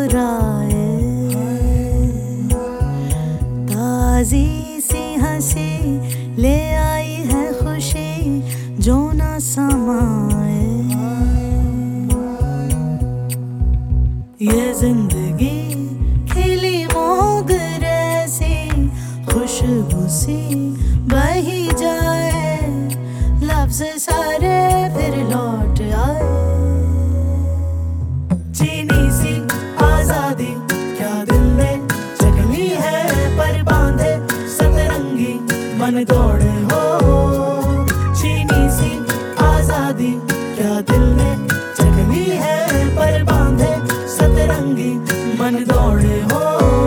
मुस्कुराए, ताजी सी हंसी ले आई है खुशी जो न समाए। ये जिंदगी खिली मोगरे सी खुशबू सी बही जाए, लफ्ज सारे फिर लौट आए। चीनी सी आजादी क्या दिल में जगली है, पर बांधे सतरंगी मन दौड़े हो। चीनी सी आजादी क्या दिल में जगली है, पर बांधे सतरंगी मन दौड़े हो।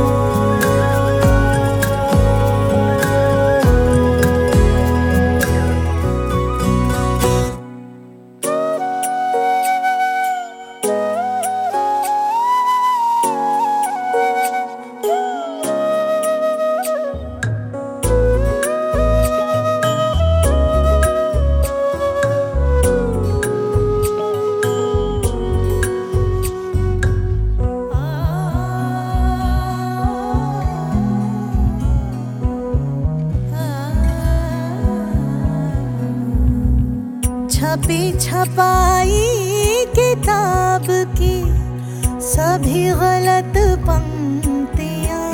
छपी छपाई किताब की सभी गलत पंक्तियाँ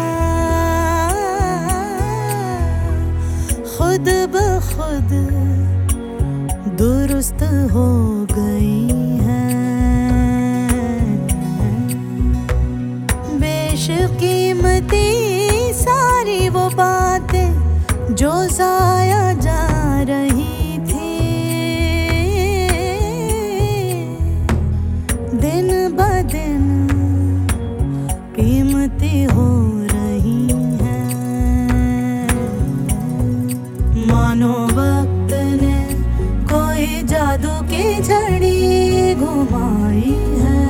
खुद ब खुद दुरुस्त हो गई हैं। बेशकीमती सारी वो बातें जो जाया जा रही दिन ब दिन कीमती हो रही हैं। मानो वक्त ने कोई जादू की झड़ी घुमाई है।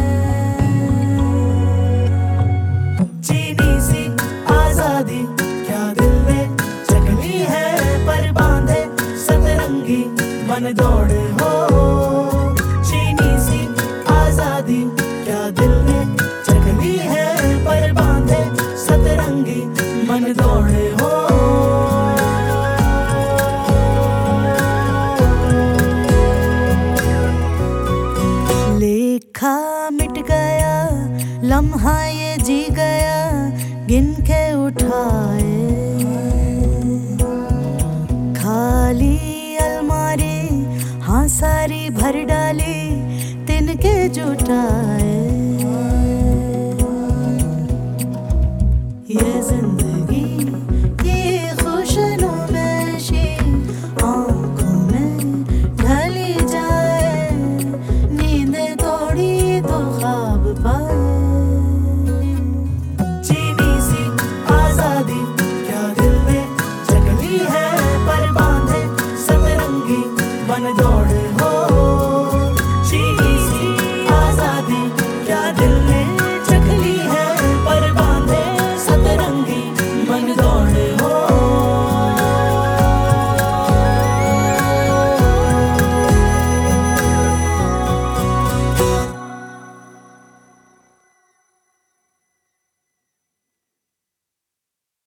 चीनी सी आजादी क्या दिल में जगली है, पर बांधे सतरंगी मन दौड़े हो। चीनी सी आजादी क्या दिल में जगली है, पर बांधे सतरंगी मन दौड़े हो। लेखा मिट गया लम्हा ये जी गया गिन के उठाए। खाली अलमारी हाँ सारी भर डाली तिनके जुटाए।